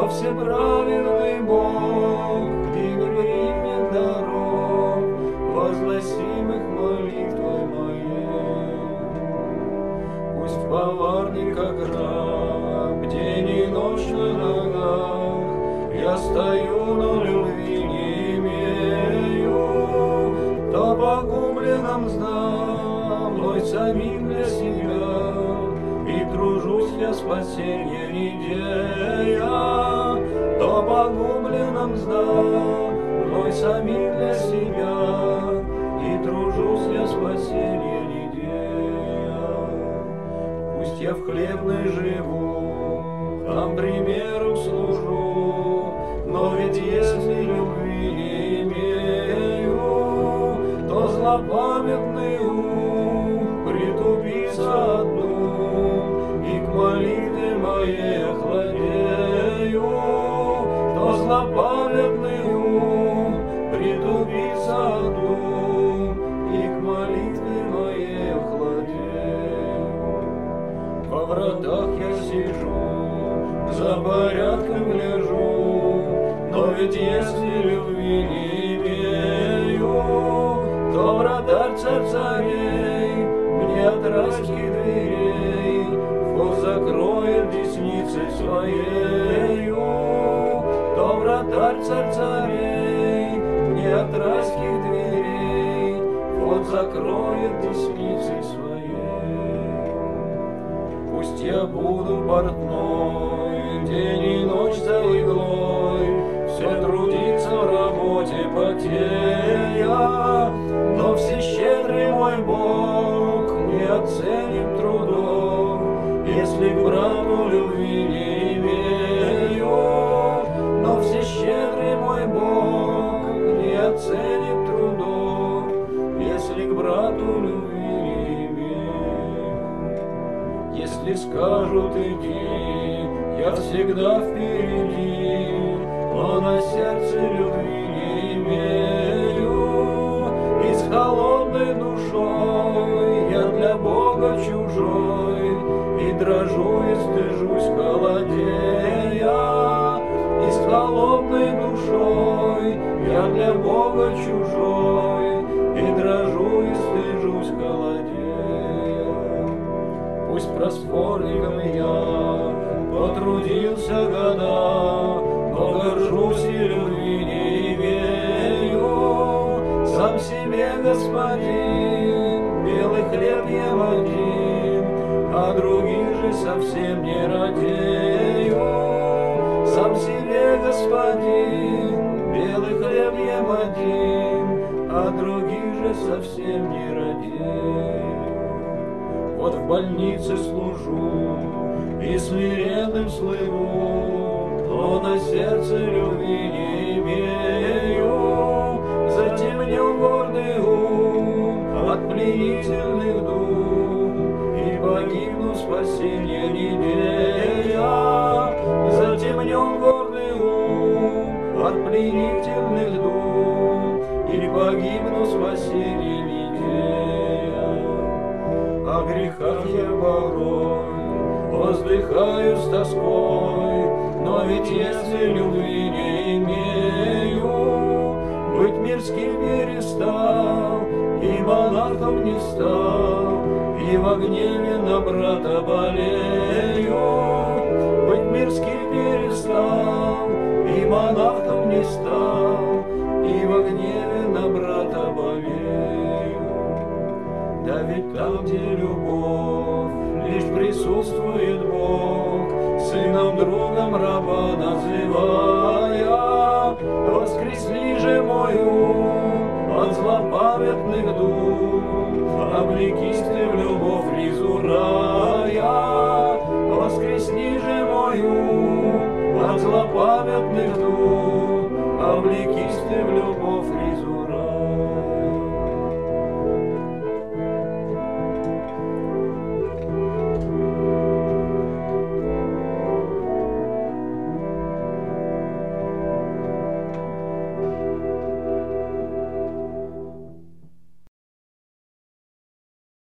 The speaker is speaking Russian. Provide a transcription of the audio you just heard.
то всеправедный Бог, и не примет даров, возносимых молитвой моей. Пусть в поварне, как раб, день и ночь на ногах, я стою, но любви не имею, то погубленным знам, мной самим для себя, и тружусь я спасенье недея, то погубленным знам, мной самим для себя, и тружусь я спасенье недея. Пусть я в хлебной живу, там примером служу, но ведь если любви не имею, то злопамятный ум притупится одну, и к молитве моей охладею, то злопамятный ум притупится одну, и к молитве моей охладею. Во вратах я сижу, за порядком гляжу, но ведь если любви не имею, то вратарь царь царей мне от райских дверей вход закроет десницей своею, то вратарь царь царей мне от райских дверей вход закроет десницей своей. Пусть я буду портной день и ночь за иглой, все трудиться в работе потея, но всещедрый мой Бог не оценит трудов, если к брату любви не имею, но всещедрый мой Бог не оценит трудов, если к брату любви не имею. Если скажут иди, я всегда впереди, но на сердце любви не имею, и с холодной душой я для Бога чужой, и дрожу, и стыжусь холодея, и с холодной душой я для Бога чужой, и дрожу, и стыжусь холодея. Пусть просфорником я потрудился года, но горжусь и любви не имею. Сам себе господин, белый хлеб ем один, а других же совсем не радею. Сам себе господин, белый хлеб ем один, а других же совсем не радею. Вот в больнице служу и смиренным слыву, но на сердце любви не имею. Затемнен гордый ум от пленительных дум, и погибну спасенье не имея. Затемнен гордый ум от пленительных дум, и погибну спасенье не имея. О грехах я порой воздыхаю с тоской, но ведь если любви не имею, быть мирским перестал, и монахом не стал, и во гневе на брата болею. Быть мирским перестал, и монахом не стал, и во гневе на брата болею. Да ведь там, где любовь, лишь присутствует Бог, сыном, другом раба называя, воскресли же мой ум от злопамятных дум, облекись ты в любовь ризу рая. Воскресни же мой ум от злопамятных дум, облекись ты в любовь ризу